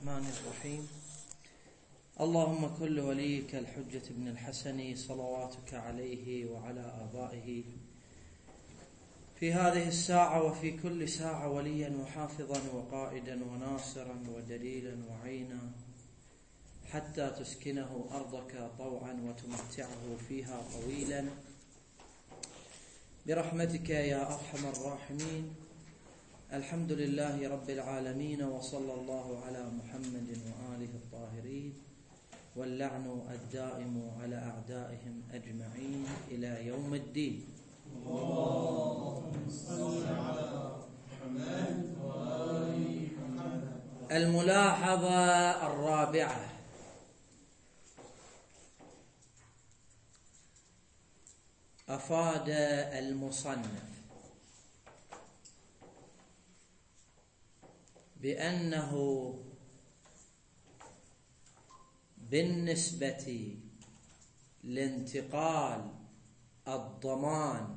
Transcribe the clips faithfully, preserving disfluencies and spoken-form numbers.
الرحمن الرحيم. اللهم كل وليك الحجة ابن الحسن صلواتك عليه وعلى آبائه في هذه الساعة وفي كل ساعة وليا وحافظا وقائدا وناصرا ودليلا وعينا حتى تسكنه أرضك طوعا وتمتعه فيها طويلا برحمتك يا أرحم الراحمين. الحمد لله رب العالمين، وصلى الله على محمد وآله الطاهرين، واللعن الدائم على أعدائهم أجمعين إلى يوم الدين. اللهم صل على محمد وآل محمد. الملاحظة الرابعة: أفاد المصنف بأنه بالنسبة لانتقال الضمان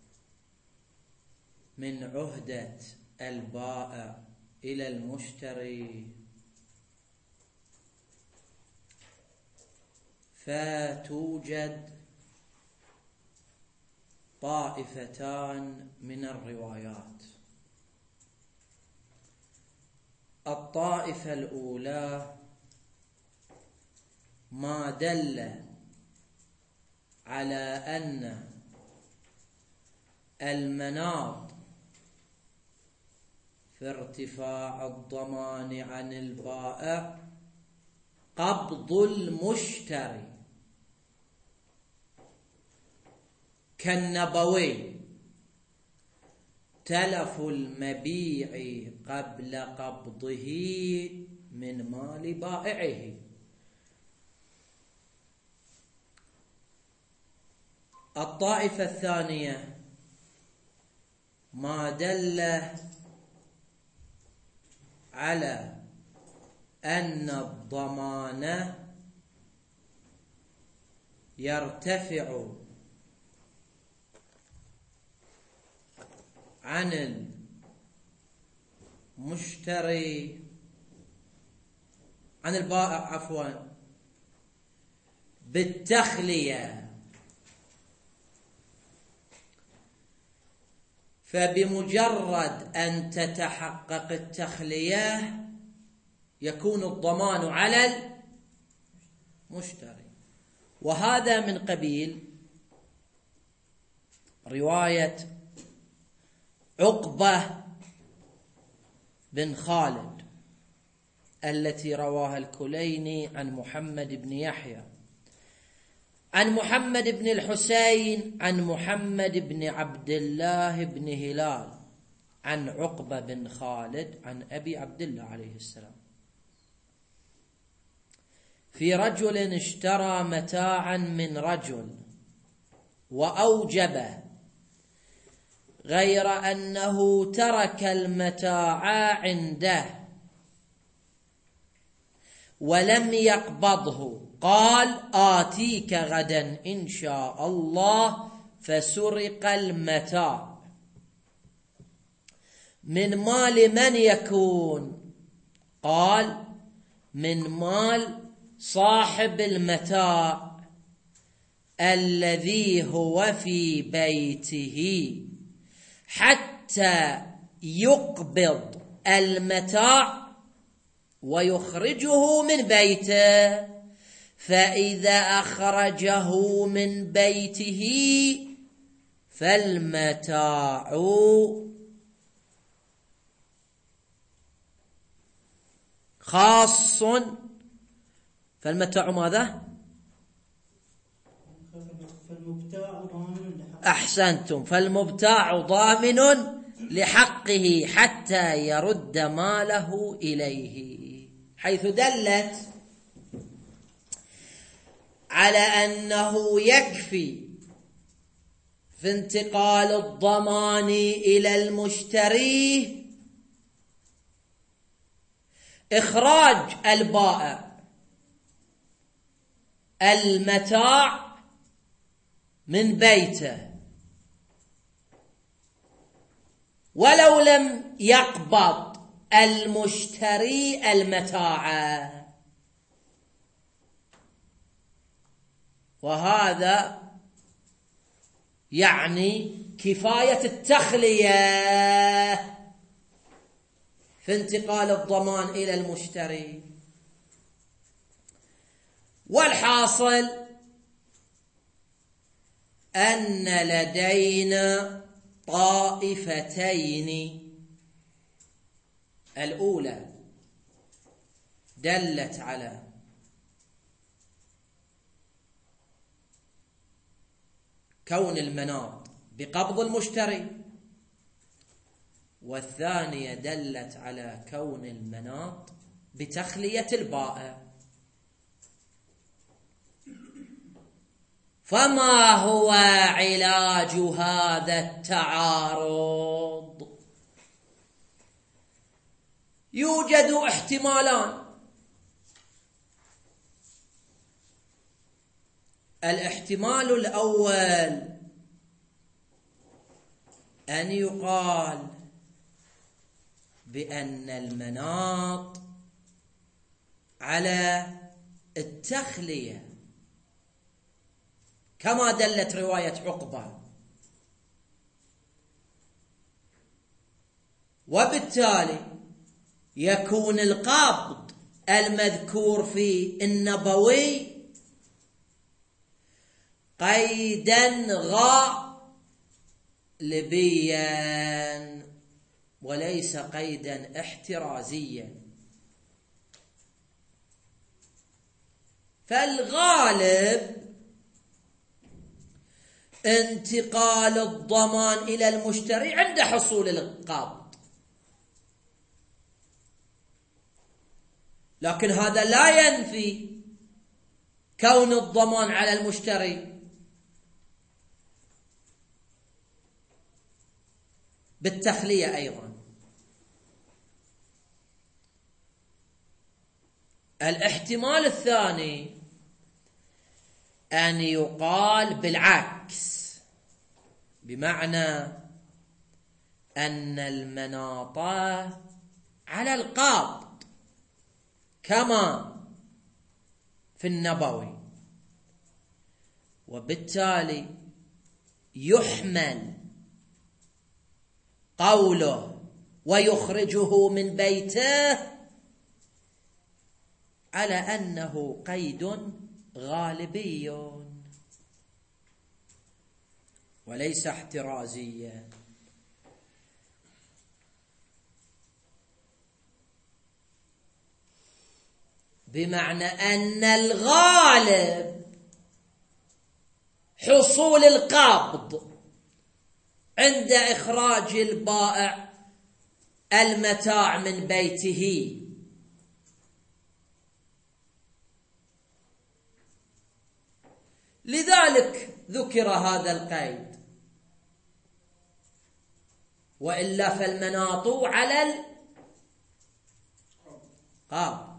من عهدة البائع إلى المشتري فتوجد طائفتان من الروايات. الطائفة الأولى ما دل على أن المناط في ارتفاع الضمان عن البائع قبض المشتري كالنبوي: تلف المبيع قبل قبضه من مال بائعه. الطائفة الثانية ما دل على أن الضمان يرتفع عن المشتري عن البائع عفوا بالتخلية، فبمجرد أن تتحقق التخلية يكون الضمان على المشتري. وهذا من قبيل رواية عقبة بن خالد التي رواها الكليني عن محمد بن يحيى عن محمد بن الحسين عن محمد بن عبد الله بن هلال عن عقبة بن خالد عن أبي عبد الله عليه السلام في رجل اشترى متاعا من رجل وأوجبه، غير أنه ترك المتاع عنده ولم يقبضه، قال: آتيك غدا إن شاء الله، فسرق المتاع. من مال من يكون؟ قال: من مال صاحب المتاع الذي هو في بيته حتى يقبض المتاع ويخرجه من بيته، فإذا أخرجه من بيته فالمتاع خاص. فالمتاع ماذا؟ أحسنتم، فالمبتاع ضامن لحقه حتى يرد ماله إليه، حيث دلت على أنه يكفي في انتقال الضمان إلى المشتري إخراج البائع المتاع من بيته، ولو لم يقبض المشتري المتاع، وهذا يعني كفاية التخلية في انتقال الضمان إلى المشتري. والحاصل أن لدينا طائفتين، الأولى دلت على كون المناط بقبض المشتري، والثانية دلت على كون المناط بتخلية البائع. فما هو علاج هذا التعارض؟ يوجد احتمالان. الاحتمال الأول أن يقال بأن المناط على التخلية كما دلت رواية عقبة، وبالتالي يكون القبض المذكور في النبوي قيدا غالبيا وليس قيدا احترازيا. فالغالب انتقال الضمان إلى المشتري عند حصول القبض، لكن هذا لا ينفي كون الضمان على المشتري بالتخلية أيضا. الاحتمال الثاني أن يقال بالعكس، بمعنى أن المناط على القبض كما في النبوي، وبالتالي يحمل قوله ويخرجه من بيته على أنه قيد غالبي وليس احترازيا. بمعنى أن الغالب حصول القبض عند إخراج البائع المتاع من بيته، لذلك ذكر هذا القيد، وإلا فالمناط على القبض.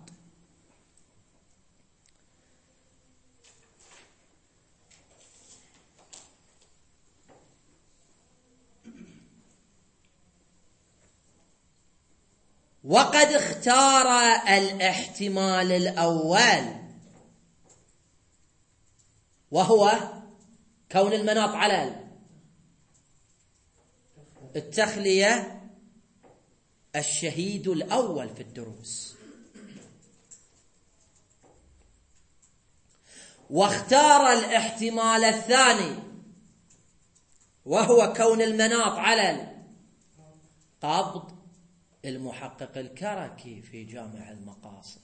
وقد اختار الاحتمال الأول، وهو كون المناط على التخلية، الشهيد الأول في الدروس. واختار الاحتمال الثاني، وهو كون المناط على القبض، المحقق الكركي في جامع المقاصد،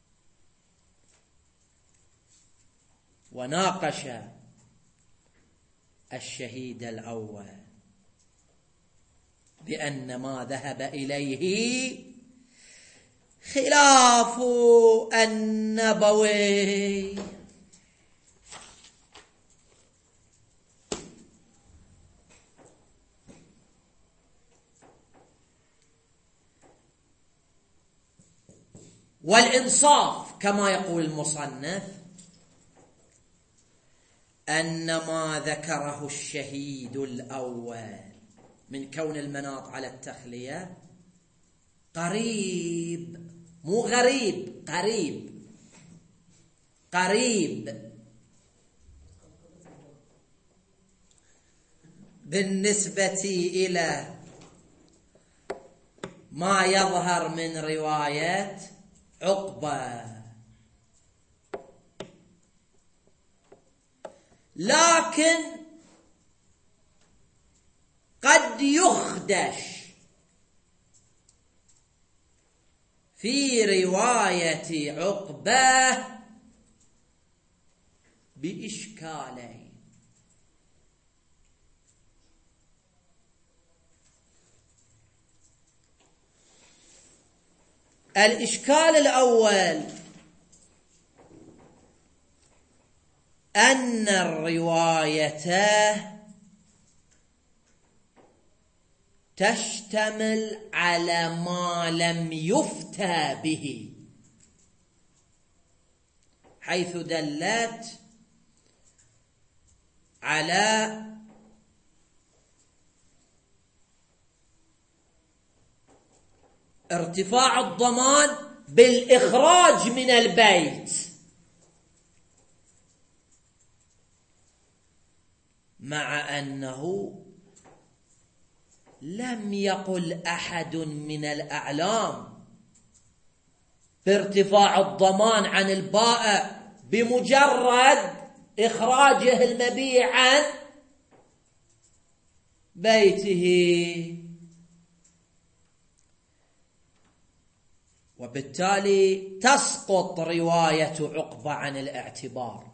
وناقش الشهيد الأول بأن ما ذهب إليه خلاف النبوي. والإنصاف كما يقول المصنف أن ما ذكره الشهيد الأول من كون المناط على التخلية قريب، مو غريب، قريب قريب بالنسبة إلى ما يظهر من رواية عقبة، لكن قد يخدش في رواية عقبة بإشكالين. الإشكال الأول أن الرواية تشتمل على ما لم يفتى به، حيث دلت على ارتفاع الضمان بالإخراج من البيت، مع أنه لم يقل أحد من الأعلام بارتفاع الضمان عن البائع بمجرد إخراجه المبيع عن بيته، وبالتالي تسقط رواية عقبة عن الاعتبار،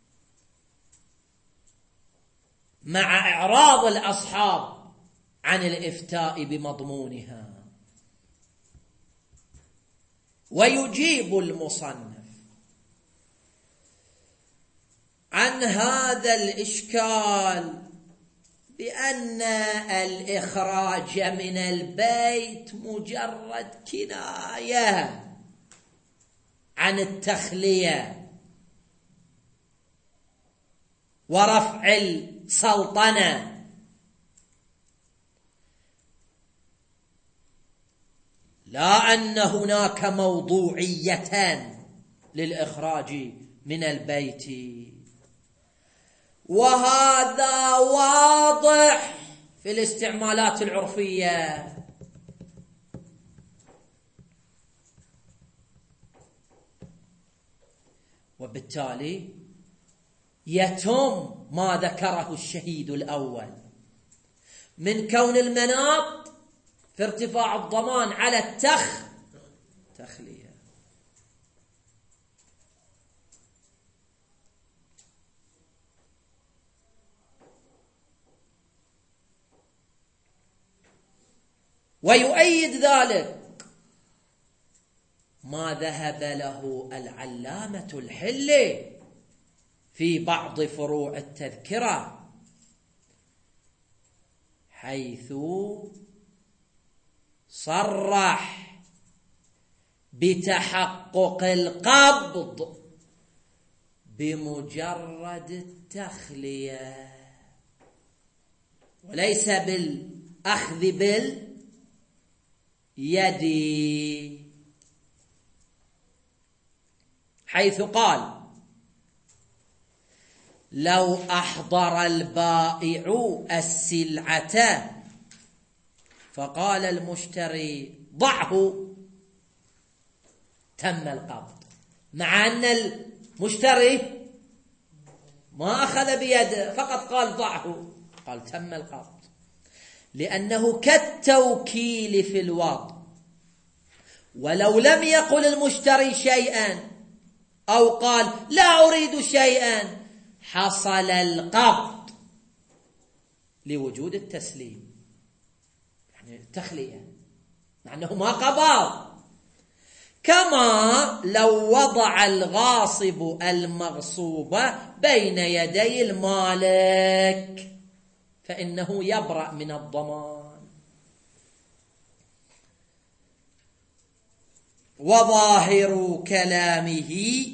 مع إعراض الأصحاب عن الإفتاء بمضمونها. ويجيب المصنف عن هذا الإشكال بأن الإخراج من البيت مجرد كناية عن التخلية ورفع السلطنة، لا أن هناك موضوعية للإخراج من البيت. وهذا واضح في الاستعمالات العرفية، وبالتالي يتم ما ذكره الشهيد الأول من كون المناط في ارتفاع الضمان على التخ تخلية. ويؤيد ذلك ما ذهب له العلامة الحلي في بعض فروع التذكرة، حيث صرح بتحقق القبض بمجرد التخلية وليس بالأخذ باليد، حيث قال: لو أحضر البائع السلعة فقال المشتري ضعه تم القبض، مع أن المشتري ما أخذ بيده فقط قال ضعه، قال تم القبض، لأنه كالتوكيل في الوضع. ولو لم يقل المشتري شيئا أو قال لا أريد شيئا حصل القبض لوجود التسليم، يعني التخلية، مع أنه ما قبض. كما لو وضع الغاصب المغصوبة بين يدي المالك فإنه يبرأ من الضمان. وظاهر كلامه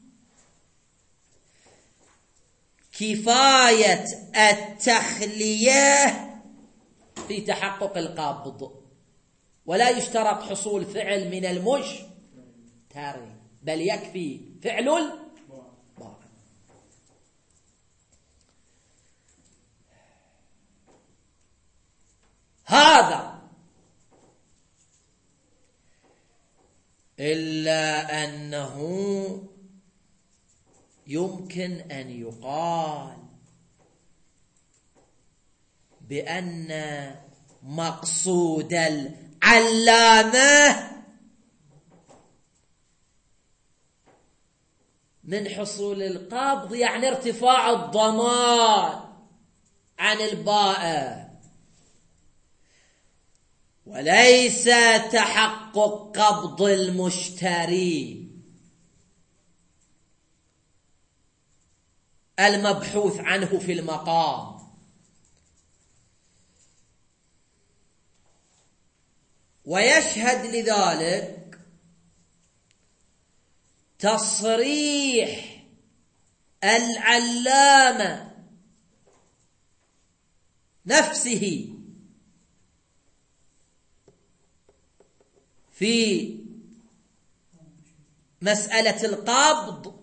كفاية التخلية في تحقق القبض، ولا يشترط حصول فعل من المشتري، بل يكفي فعل البائع. هذا إلا أنه يمكن أن يقال بأن مقصود العلامة من حصول القبض يعني ارتفاع الضمان عن البائع، وليس تحقق قبض المشتري المبحوث عنه في المقام. ويشهد لذلك تصريح العلامة نفسه في مسألة القبض،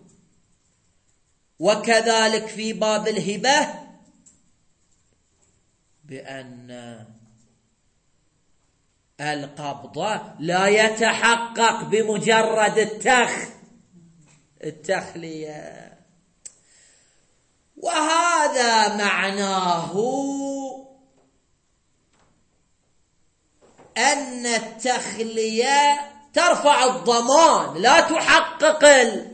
وكذلك في باب الهبة، بأن القبض لا يتحقق بمجرد التخ التخلية. وهذا معناه أن التخلية ترفع الضمان لا تحقق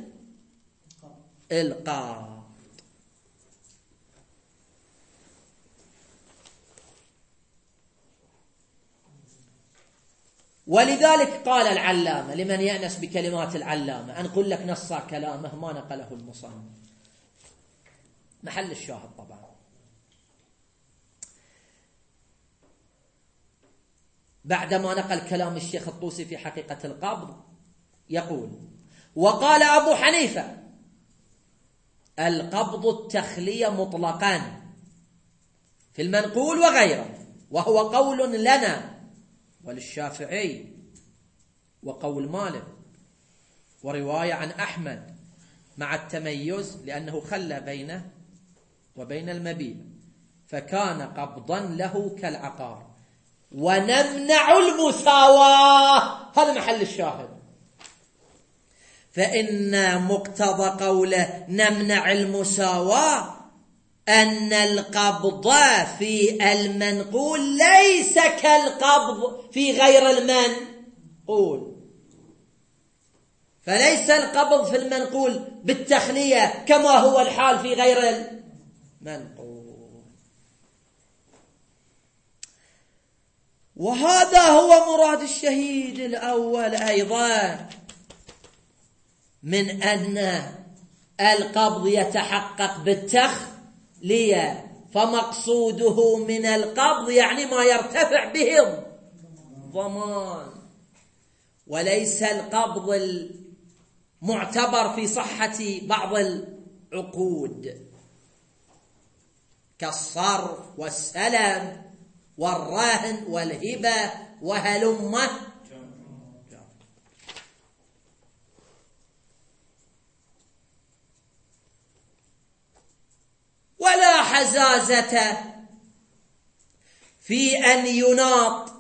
القبض. ولذلك قال العلامة، لمن يأنس بكلمات العلامة أنقل لك نص كلامه ما نقله المصنف، محل الشاهد طبعا. بعدما نقل كلام الشيخ الطوسي في حقيقة القبض يقول: وقال أبو حنيفة القبض التخلية مطلقا في المنقول وغيره، وهو قول لنا وللشافعي وقول مالك ورواية عن أحمد مع التميز، لأنه خلى بينه وبين المبيع فكان قبضا له كالعقار. ونمنع المساواة، هذا محل الشاهد، فإن مقتضى قوله نمنع المساواة أن القبض في المنقول ليس كالقبض في غير المنقول، فليس القبض في المنقول بالتخلية كما هو الحال في غير المنقول. وهذا هو مراد الشهيد الأول أيضا من أن القبض يتحقق بالتخلية، فمقصوده من القبض يعني ما يرتفع به الضمان، وليس القبض المعتبر في صحة بعض العقود كالصرف والسلم والرهن والهبة وهلمة. ولا حزازة في أن يناط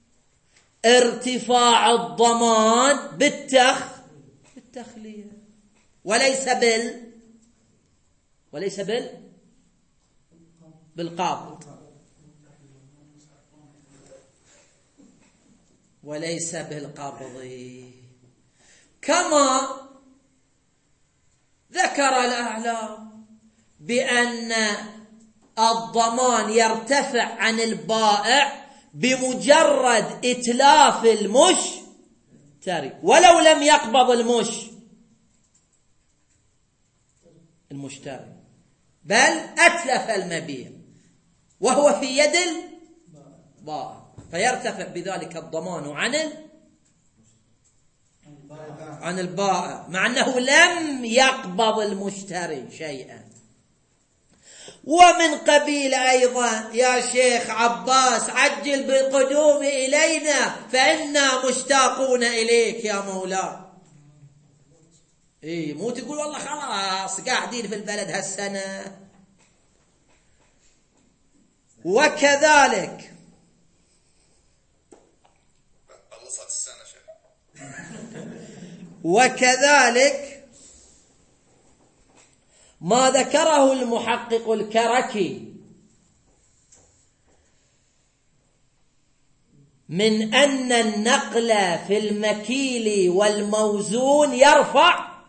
ارتفاع الضمان بالتخ بالتخلية، وليس بال وليس بال بالقبض، وليس بالقبض، كما ذكر الأعلام بأن الضمان يرتفع عن البائع بمجرد إتلاف المشتري ولو لم يقبض المش المشتري، بل أتلف المبيع وهو في يد البائع، فيرتفع بذلك الضمان عن عن البائع مع أنه لم يقبض المشتري شيئا. ومن قبيل أيضا يا شيخ عباس عجل بقدوم إلينا فإنا مشتاقون إليك يا مولاي. إيه مو تقول والله خلاص قاعدين في البلد هالسنة. وكذلك وكذلك ما ذكره المحقق الكركي من أن النقل في المكيل والموزون يرفع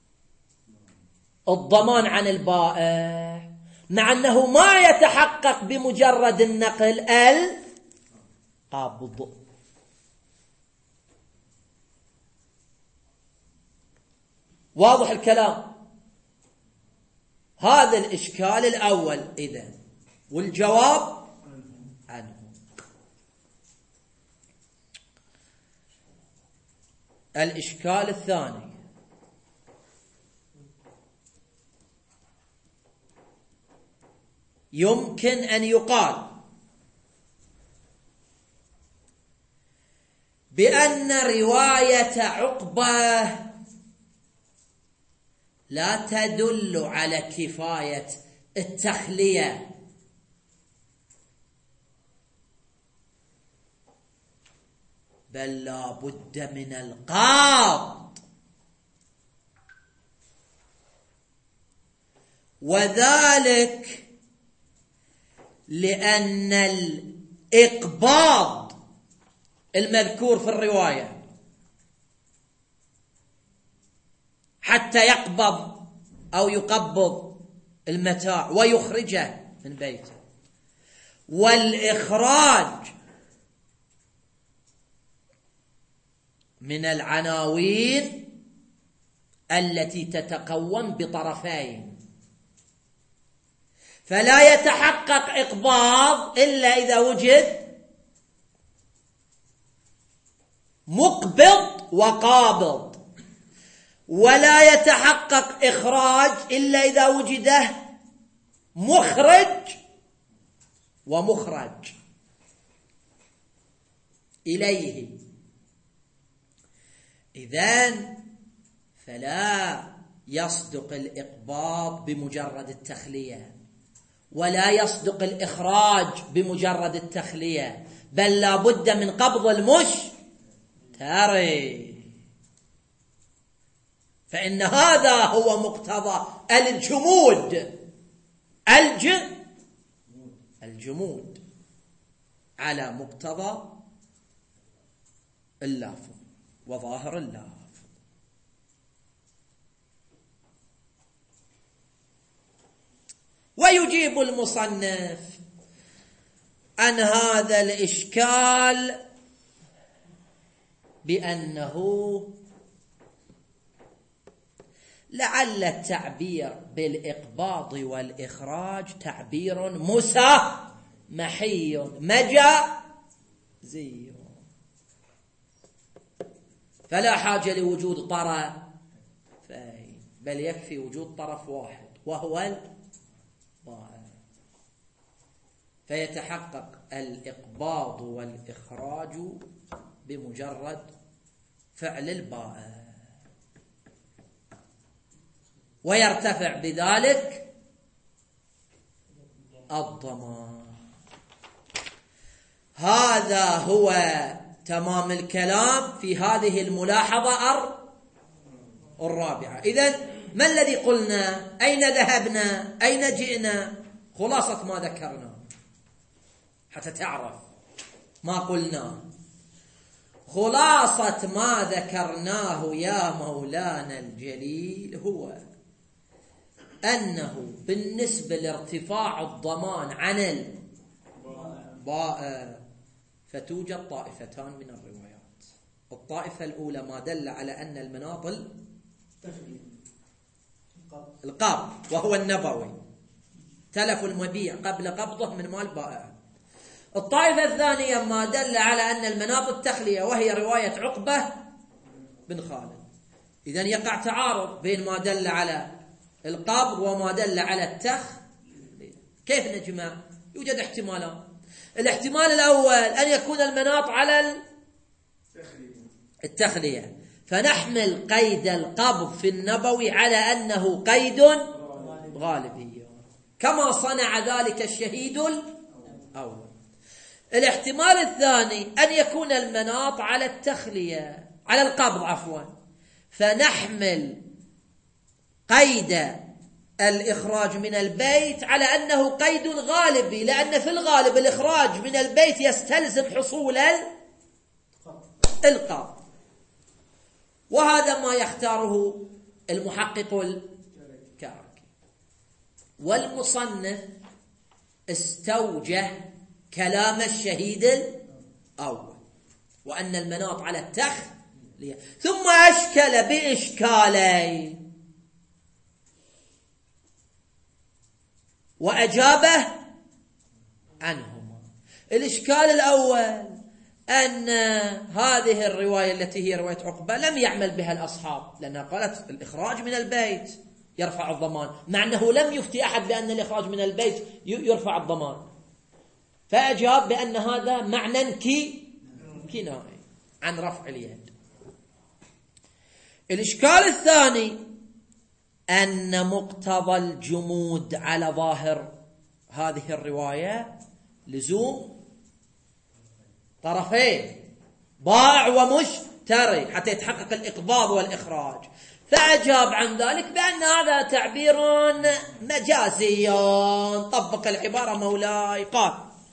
الضمان عن البائع، مع أنه ما يتحقق بمجرد النقل القبض. واضح الكلام؟ هذا الإشكال الأول إذن، والجواب عنه. الإشكال الثاني: يمكن أن يقال بأن رواية عقبة لا تدل على كفاية التخلية، بل لا بد من القبض، وذلك لأن الإقباض المذكور في الرواية حتى يقبض أو يقبض المتاع ويخرجه من بيته، والإخراج من العناوين التي تتقوم بطرفين، فلا يتحقق إقباض إلا إذا وجد مقبض وقابض، ولا يتحقق إخراج إلا إذا وجده مخرج ومخرج إليه. إذن فلا يصدق الإقباض بمجرد التخلية، ولا يصدق الإخراج بمجرد التخلية، بل لا بد من قبض المشتري، فإن هذا هو مقتضى الجمود الج الجمود على مقتضى اللافظ وظاهر اللافظ. ويجيب المصنف عن هذا الإشكال بأنه لعل التعبير بالإقباض والإخراج تعبير مسامحي مجازي، فلا حاجة لوجود طرفين، بل يكفي وجود طرف واحد وهو البائع، فيتحقق الإقباض والإخراج بمجرد فعل البائع، ويرتفع بذلك الضمان. هذا هو تمام الكلام في هذه الملاحظة الرابعة. إذن ما الذي قلنا؟ أين ذهبنا؟ أين جئنا؟ خلاصة ما ذكرنا حتى تعرف ما قلنا. خلاصة ما ذكرناه يا مولانا الجليل هو أنه بالنسبة لارتفاع الضمان عن البائع فتوجد طائفتان من الروايات. الطائفة الأولى ما دل على أن المناط القبض وهو النبوي، تلف المبيع قبل قبضه من مال بائع. الطائفة الثانية ما دل على أن المناط التخلية وهي رواية عقبة بن خالد. إذن يقع تعارض بين ما دل على القبض وما دل على التخلية. كيف نجمع؟ يوجد احتمالان. الاحتمال الأول أن يكون المناط على التخلية، فنحمل قيد القبض في النبوي على أنه قيد غالبي كما صنع ذلك الشهيد الأول. الاحتمال الثاني أن يكون المناط على التخلية، على القبض عفوا، فنحمل قيد الإخراج من البيت على أنه قيد غالبي، لأن في الغالب الإخراج من البيت يستلزم حصول القبض. وهذا ما يختاره المحقق الكركي. والمصنف استوجه كلام الشهيد الأول وأن المناط على التخلية، ثم أشكل بإشكالين وأجابه عنهما. الإشكال الأول أن هذه الرواية التي هي رواية عقبة لم يعمل بها الأصحاب، لأنها قالت الإخراج من البيت يرفع الضمان، مع أنه لم يفتي أحد بأن الإخراج من البيت يرفع الضمان، فأجاب بأن هذا معنى كي كنائي عن رفع اليد. الإشكال الثاني أن مقتضى الجمود على ظاهر هذه الرواية لزوم طرفين، بائع ومشتري، حتى يتحقق الإقباض والإخراج. فأجاب عن ذلك بأن هذا تعبير مجازي، طبق العبارة مولاي. قال: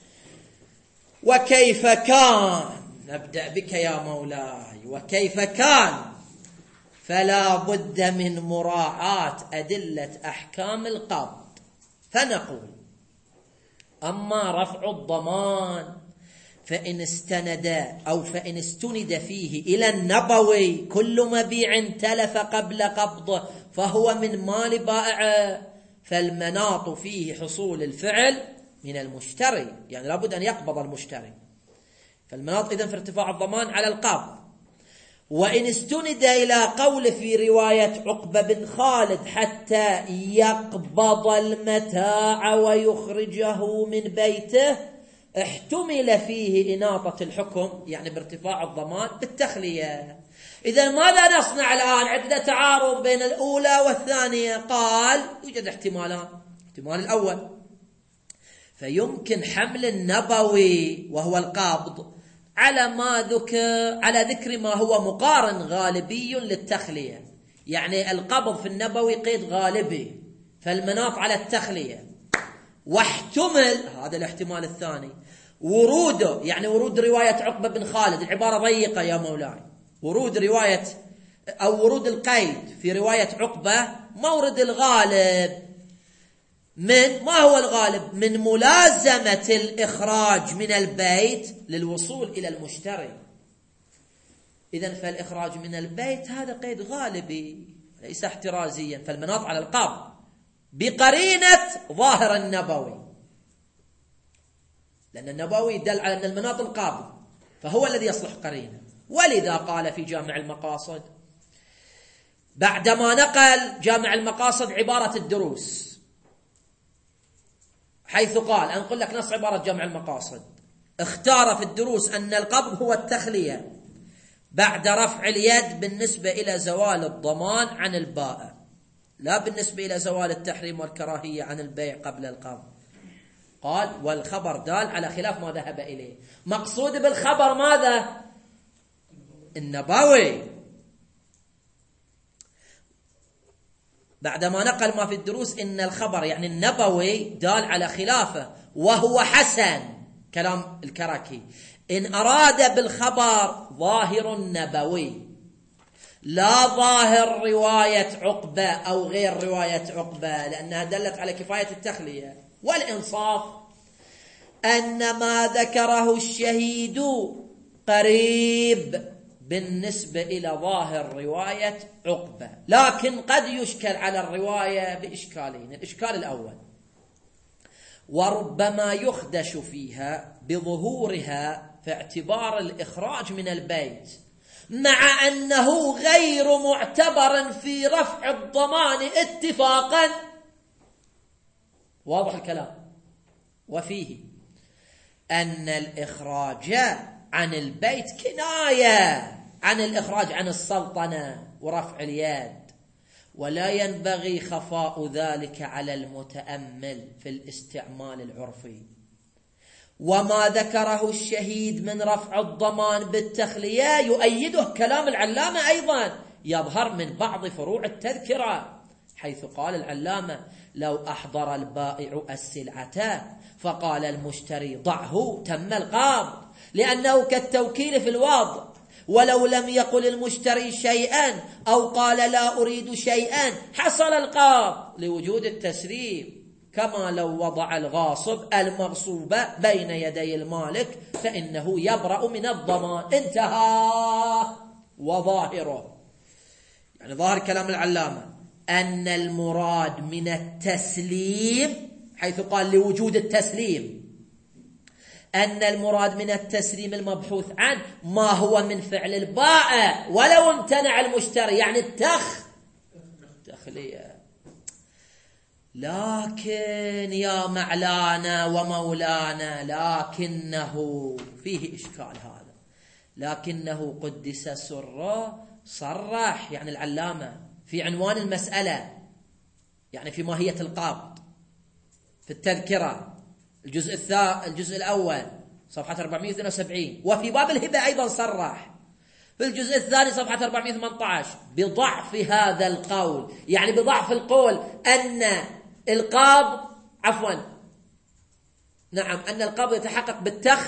وكيف كان، نبدأ بك يا مولاي، وكيف كان فلا بد من مراعاة أدلة أحكام القبض. فنقول: أما رفع الضمان فإن استند أو فإن استند فيه إلى النبوي كل مبيع تلف قبل قبضه فهو من مال بائع، فالمناط فيه حصول الفعل من المشتري، يعني لابد أن يقبض المشتري، فالمناط إذن في ارتفاع الضمان على القبض. وإن استند إلى قول في رواية عقبة بن خالد حتى يقبض المتاع ويخرجه من بيته، احتمل فيه إناطة الحكم، يعني بارتفاع الضمان بالتخلية. إذا ماذا نصنع الآن؟ عندنا تعارض بين الأولى والثانية. قال: يوجد احتمالان. الاحتمال الأول فيمكن حمل النبوي وهو القبض على ما ذكر على ذكر ما هو مقارن غالبي للتخلية، يعني القبض في النبوي قيد غالبي، فالمناط على التخلية. واحتمل، هذا الاحتمال الثاني، وروده، يعني ورود رواية عقبة بن خالد، العبارة ضيقة يا مولاي، ورود رواية أو ورود القيد في رواية عقبة مورد الغالب. من ما هو الغالب؟ من ملازمة الإخراج من البيت للوصول إلى المشتري. إذن فالإخراج من البيت هذا قيد غالبي ليس احترازيا، فالمناط على القبض بقرينة ظاهر النبوي، لأن النبوي دل على أن المناط القابض، فهو الذي يصلح قرينة. ولذا قال في جامع المقاصد بعدما نقل جامع المقاصد عبارة الدروس، حيث قال، أنقل لك نص عبارة جامع المقاصد: اختار في الدروس أن القبض هو التخلية بعد رفع اليد بالنسبة إلى زوال الضمان عن البائع، لا بالنسبة إلى زوال التحريم والكراهية عن البيع قبل القبض. قال: والخبر دال على خلاف ما ذهب إليه. مقصود بالخبر ماذا؟ النبوي. بعدما نقل ما في الدروس إن الخبر يعني النبوي دال على خلافه، وهو حسن، كلام الكركي، إن أراد بالخبر ظاهر النبوي لا ظاهر رواية عقبة أو غير رواية عقبة، لأنها دلت على كفاية التخلية. والإنصاف أن ما ذكره الشهيد قريب بالنسبة إلى ظاهر رواية عقبة، لكن قد يشكل على الرواية بإشكالين. الإشكال الأول: وربما يخدش فيها بظهورها في اعتبار الإخراج من البيت، مع أنه غير معتبر في رفع الضمان اتفاقا. واضح الكلام؟ وفيه أن الإخراج عن البيت كناية عن الإخراج عن السلطنة ورفع اليد، ولا ينبغي خفاء ذلك على المتأمل في الاستعمال العرفي. وما ذكره الشهيد من رفع الضمان بالتخلية يؤيده كلام العلامة أيضا، يظهر من بعض فروع التذكرة، حيث قال العلامة: لو أحضر البائع السلعة فقال المشتري ضعه تم القبض، لأنه كالتوكيل في الوضع. ولو لم يقل المشتري شيئا أو قال لا أريد شيئا حصل القبض لوجود التسليم، كما لو وضع الغاصب المغصوب بين يدي المالك فإنه يبرأ من الضمان. انتهى. وظاهره، يعني ظاهر كلام العلامة أن المراد من التسليم، حيث قال لوجود التسليم، أن المراد من التسليم المبحوث عنه ما هو من فعل البائع ولو امتنع المشتري، يعني التخ تخلية. لكن يا معلانا ومولانا، لكنه فيه إشكال هذا، لكنه قدس سره صرح، يعني العلامة في عنوان المسألة، يعني في ماهية القبض في التذكرة الجزء الثا الجزء الأول صفحة أربعمائة واثنين وسبعين، وفي باب الهبة أيضا صرح في الجزء الثاني صفحة أربعمائة وثمانية عشر بضعف هذا القول، يعني بضعف القول أن القبض عفوا نعم أن القبض يتحقق بالتخ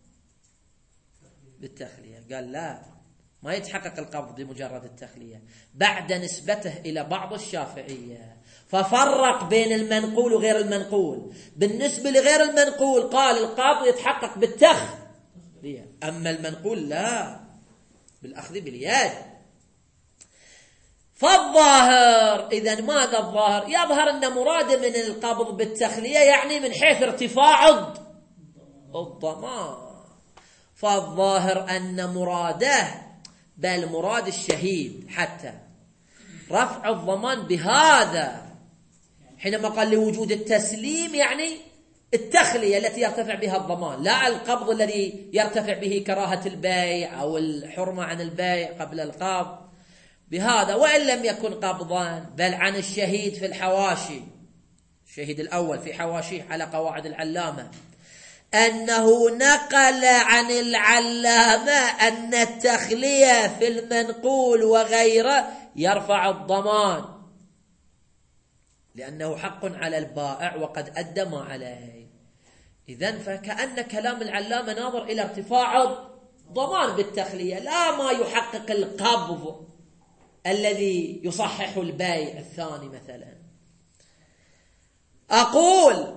بالتخلية. قال لا، ما يتحقق القبض بمجرد التخلية، بعد نسبته إلى بعض الشافعية، ففرق بين المنقول وغير المنقول. بالنسبة لغير المنقول قال القبض يتحقق بالتخلية، أما المنقول لا، بالأخذ باليد. فالظاهر، إذن ماذا الظاهر؟ يظهر أن مراد من القبض بالتخلية يعني من حيث ارتفاع الضمان. فالظاهر أن مراده، بل مراد الشهيد حتى رفع الضمان بهذا، حينما قال لوجود التسليم يعني التخلية التي يرتفع بها الضمان، لا القبض الذي يرتفع به كراهة البيع أو الحرمة عن البيع قبل القبض بهذا. وإن لم يكن قبضا، بل عن الشهيد في الحواشي، الشهيد الأول في حواشيه على قواعد العلامة، أنه نقل عن العلامة أن التخلية في المنقول وغيره يرفع الضمان، لأنه حق على البائع وقد أدى ما عليه. إذن فكأن كلام العلامة ناظر إلى ارتفاع الضمان بالتخلية، لا ما يحقق القبض الذي يصحح البيع الثاني مثلا. أقول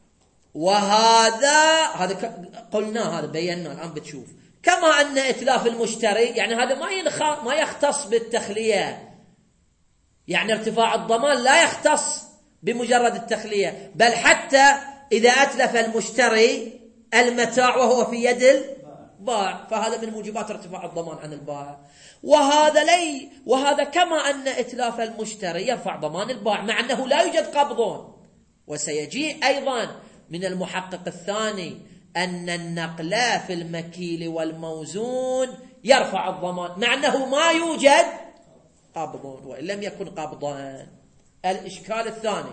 وهذا هذا قلنا، هذا بينا الآن بتشوف، كما أن إتلاف المشتري يعني هذا ما ينخ ما يختص بالتخلية، يعني ارتفاع الضمان لا يختص بمجرد التخلية، بل حتى إذا أتلف المشتري المتاع وهو في يد البائع فهذا من موجبات ارتفاع الضمان عن البائع. وهذا لي وهذا كما أن إتلاف المشتري يرفع ضمان البائع مع أنه لا يوجد قبض. وسيجيء أيضا من المحقق الثاني أن النقل في المكيل والموزون يرفع الضمان مع أنه ما يوجد قبض وإن لم يكن قبضا. الإشكال الثاني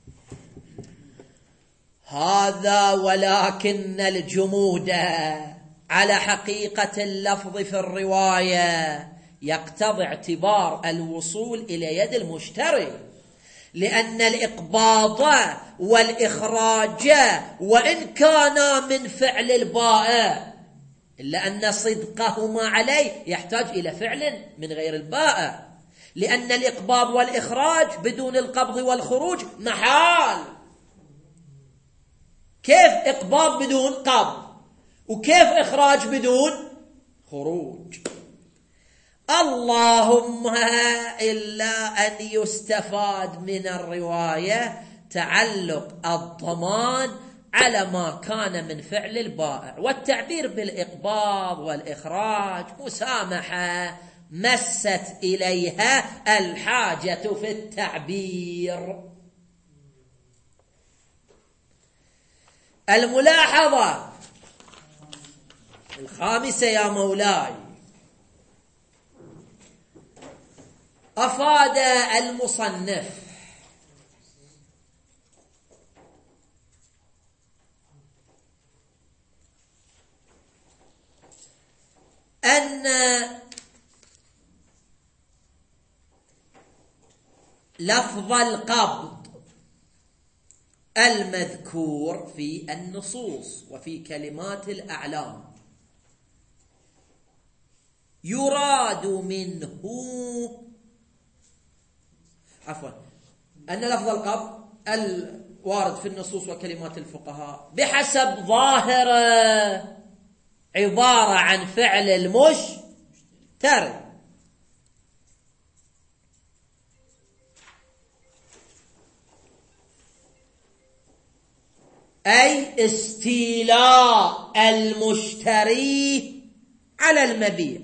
هذا، ولكن الجمود على حقيقة اللفظ في الرواية يقتضي اعتبار الوصول إلى يد المشتري، لأن الإقباض والإخراج وإن كانا من فعل البائع إلا أن صدقهما عليه يحتاج إلى فعل من غير البائع، لأن الإقباض والإخراج بدون القبض والخروج محال. كيف إقباض بدون قبض وكيف إخراج بدون خروج؟ اللهم إلا أن يستفاد من الرواية تعلق الضمان على ما كان من فعل البائع، والتعبير بالإقباض والإخراج مسامحة مست إليها الحاجة في التعبير. الملاحظة الخامسة يا مولاي، أفاد المصنف أن لفظ القبض المذكور في النصوص وفي كلمات الأعلام يراد منه عفوا أن لفظ القبض الوارد في النصوص وكلمات الفقهاء بحسب ظاهره عبارة عن فعل المشتري، أي استيلاء المشتري على المبيع،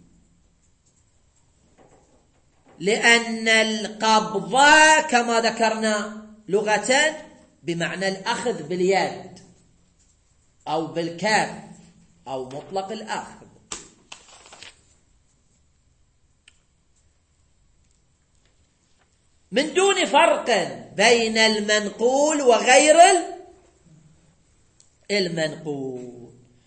لأن القبض كما ذكرنا لغة بمعنى الأخذ باليد أو بالكف أو مطلق الأخذ. من دون فرق بين المنقول وغير المنقول.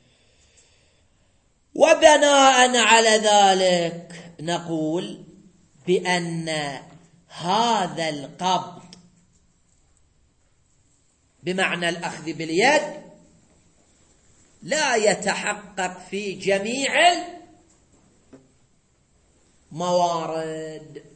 وبناء على ذلك نقول بأن هذا القبض بمعنى الأخذ باليد لا يتحقق في جميع الموارد،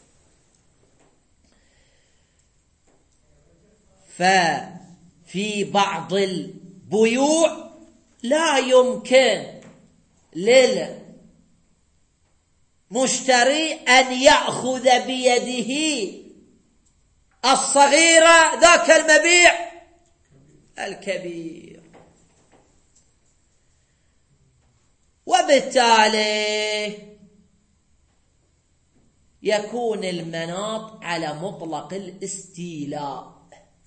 ففي بعض البيوع لا يمكن للمشتري أن يأخذ بيده الصغيرة ذاك المبيع الكبير، وبالتالي يكون المناط على مطلق الاستيلاء.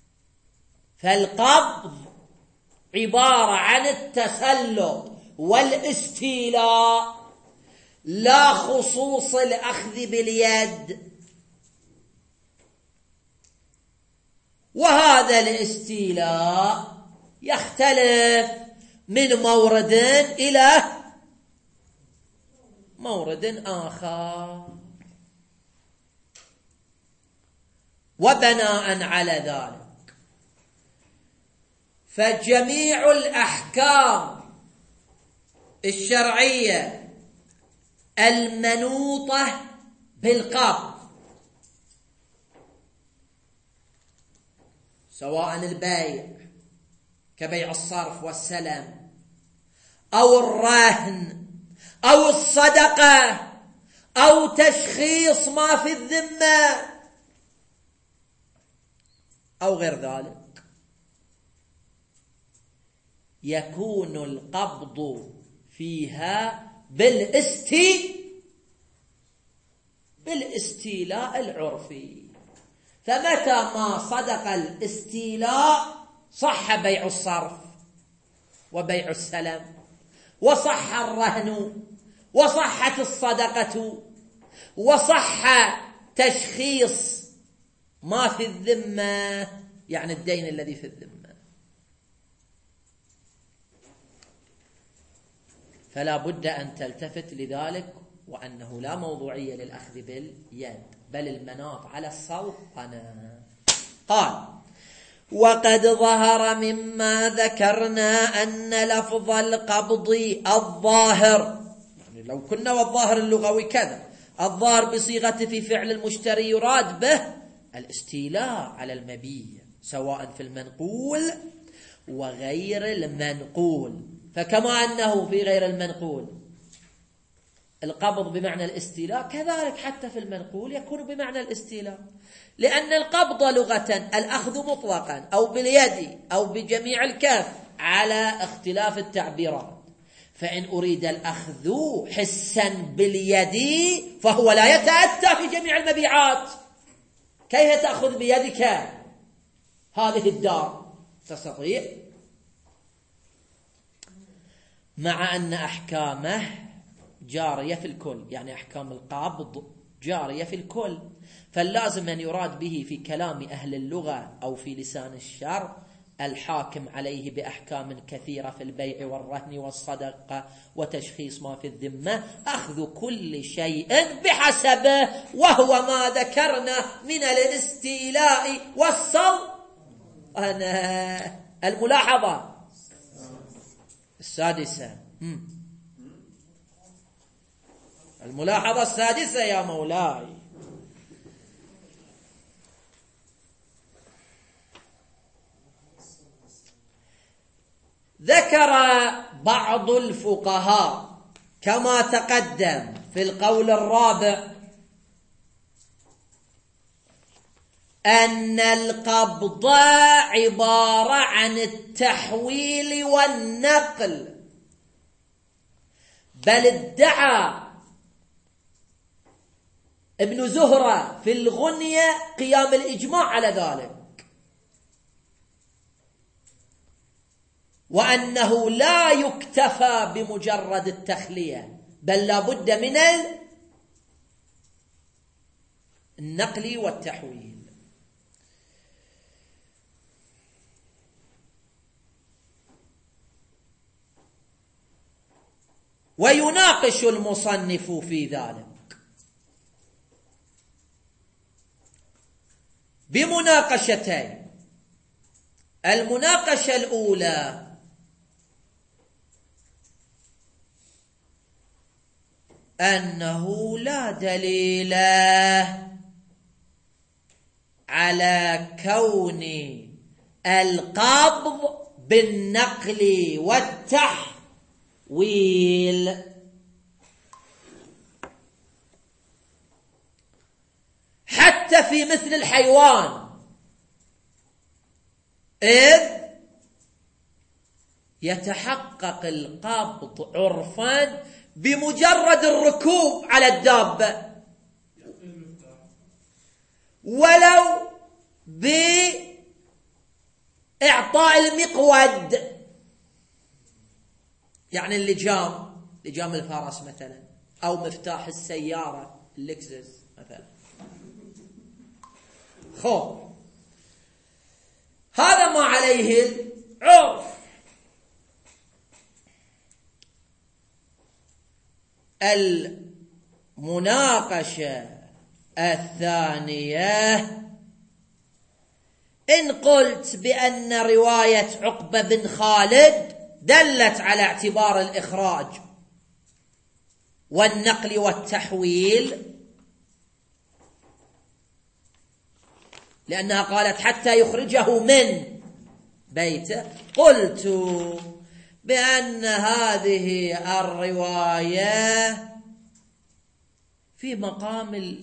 فالقبض عبارة عن التسلط والاستيلاء لا خصوص الأخذ باليد، وهذا الاستيلاء يختلف من مورد إلى مورد آخر. وبناء على ذلك فجميع الأحكام الشرعية المنوطة بالقبض سواء البيع كبيع الصرف والسلم أو الرهن أو الصدقة أو تشخيص ما في الذمة أو غير ذلك، يكون القبض فيها بالاستي بالاستيلاء العرفي. فمتى ما صدق الاستيلاء صح بيع الصرف وبيع السلم، وصح الرهن، وصحت الصدقة، وصح تشخيص ما في الذمة، يعني الدين الذي في الذمة. فلا بد أن تلتفت لذلك، وأنه لا موضوعية للأخذ باليد بل المناط على السلطنة. قال: وقد ظهر مما ذكرنا أن لفظ القبض الظاهر، يعني لو كنا والظاهر اللغوي كذا، الظاهر بصيغة في فعل المشتري يراد به الاستيلاء على المبيع سواء في المنقول وغير المنقول. فكما أنه في غير المنقول القبض بمعنى الاستيلاء، كذلك حتى في المنقول يكون بمعنى الاستيلاء، لأن القبض لغة الأخذ مطلقا أو باليد أو بجميع الكف على اختلاف التعبيرات. فإن أريد الأخذ حسا باليد فهو لا يتأتى في جميع المبيعات. كيف تأخذ بيدك هذه الدار؟ تستطيع مع أن أحكامه جارية في الكل، يعني أحكام القبض جارية في الكل، فاللازم أن يراد به في كلام أهل اللغة أو في لسان الشرع الحاكم عليه بأحكام كثيرة في البيع والرهن والصدقة وتشخيص ما في الذمة، أخذ كل شيء بحسبه، وهو ما ذكرنا من الاستيلاء والصل. أنا الملاحظة السادسة، الملاحظة السادسة يا مولاي، ذكر بعض الفقهاء كما تقدم في القول الرابع أن القبض عبارة عن التحويل والنقل، بل ادعى ابن زهرة في الغنية قيام الإجماع على ذلك، وأنه لا يكتفى بمجرد التخلية، بل لا بد من النقل والتحويل. ويناقش المصنف في ذلك بمناقشتين. المناقشة الأولى أنه لا دليل على كون القبض بالنقل والتحويل، حتى في مثل الحيوان، إذ يتحقق القبض عرفا بمجرد الركوب على الدابة، ولو بإعطاء المقود، يعني اللجام، لجام الفرس مثلا، أو مفتاح السيارة اللكزس مثلا. خو هذا ما عليه العرف. المناقشة الثانية إن قلت بأن رواية عقبة بن خالد دلت على اعتبار الإخراج والنقل والتحويل، لأنها قالت حتى يخرجه من بيته، قلت بأن هذه الرواية في مقام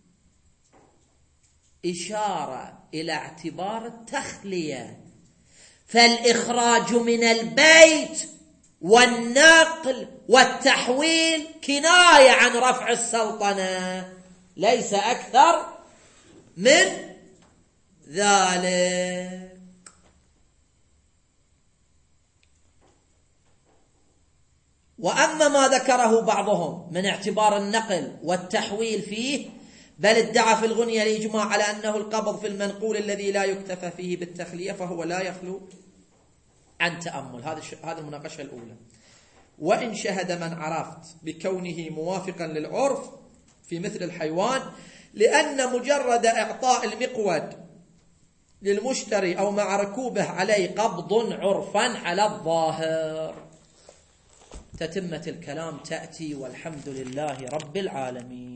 الإشارة إلى اعتبار التخلية، فالإخراج من البيت والنقل والتحويل كناية عن رفع السلطنة، ليس أكثر من ذلك. وأما ما ذكره بعضهم من اعتبار النقل والتحويل فيه، بل ادعى في الغنية الإجماع على أنه القبض في المنقول الذي لا يكتفى فيه بالتخلية، فهو لا يخلو عن تأمل. هذه هذه المناقشة الأولى. وإن شهد من عرفت بكونه موافقا للعرف في مثل الحيوان، لأن مجرد إعطاء المقود للمشتري أو مع ركوبه عليه قبض عرفا على الظاهر. تتمة الكلام تأتي، والحمد لله رب العالمين.